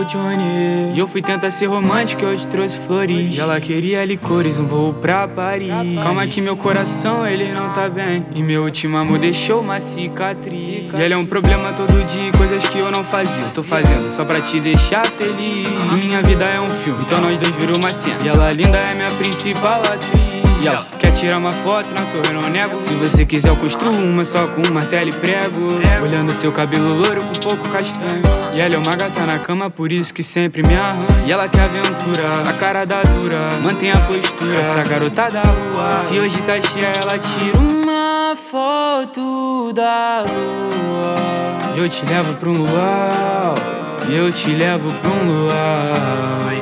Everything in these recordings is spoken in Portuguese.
Johnny. E eu fui tentar ser romântico, eu te trouxe flores. E ela queria licores, um voo pra Paris. Calma que meu coração, ele não tá bem. E meu último amor deixou uma cicatriz. E ele é um problema todo dia, coisas que eu não fazia. Tô fazendo só pra te deixar feliz. Se minha vida é um filme, então nós dois virou uma cena. E ela linda é minha principal atriz. E ela quer tirar uma foto na torre, eu não nego. Se você quiser eu construo uma só com um martelo e prego. Olhando seu cabelo louro com pouco castanho. E ela é uma gata na cama, por isso que sempre me arranha. E ela quer aventura, a cara da dura, mantém a postura, essa garota da rua. Se hoje tá cheia, ela tira uma foto da lua. Eu te levo pra um luau, e eu te levo pra um luau.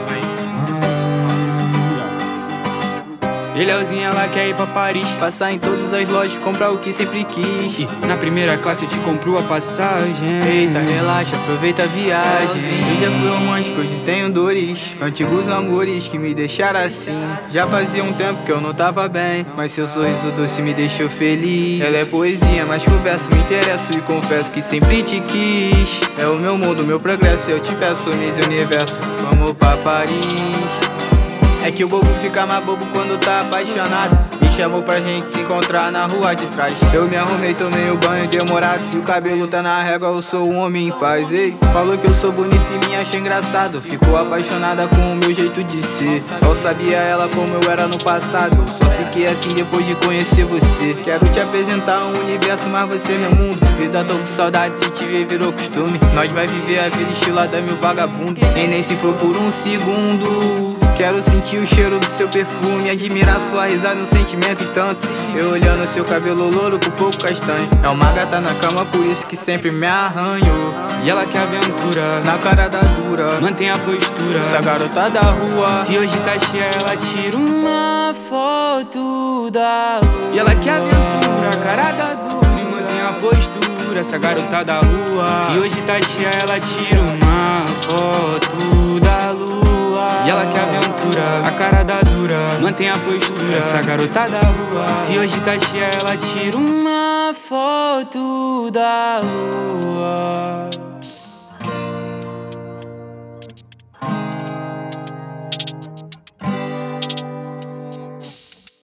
E Leozinha, ela quer ir pra Paris, passar em todas as lojas, comprar o que sempre quis. E na primeira classe eu te compro a passagem. Eita, relaxa, aproveita a viagem. Eu já fui romântico, hoje tenho dores. Antigos amores que me deixaram assim. Já fazia um tempo que eu não tava bem, mas seu sorriso doce me deixou feliz. Ela é poesia, mas converso, me interesso e confesso que sempre te quis. É o meu mundo, meu progresso, eu te peço, Miss Universo, vamos pra Paris. É que o bobo fica mais bobo quando tá apaixonado. Me chamou pra gente se encontrar na rua de trás. Eu me arrumei, tomei o banho demorado. Se o cabelo tá na régua, eu sou um homem em paz. Ei, falou que eu sou bonito e me achou engraçado. Ficou apaixonada com o meu jeito de ser. Eu sabia ela como eu era no passado. Eu só fiquei assim depois de conhecer você. Quero te apresentar um universo, mas você é meu mundo. Vida, tô com saudade, se te ver virou costume. Nós vai viver a vida estilada, meu vagabundo. Nem se for por um segundo. Quero sentir o cheiro do seu perfume, admirar sua risada, um sentimento e tanto. Eu olhando seu cabelo louro com pouco castanho. É uma gata na cama, por isso que sempre me arranho. E ela quer aventura, na cara da dura, mantém a postura, essa garota da rua. Se hoje tá cheia, ela tira uma foto da lua. E ela quer aventura, a cara da dura e mantém a postura, essa garota da rua. Se hoje tá cheia, ela tira uma foto da lua. E ela quer aventura, a cara da dura, mantém a postura, essa garota da rua. Se hoje tá cheia, ela tira uma foto da lua.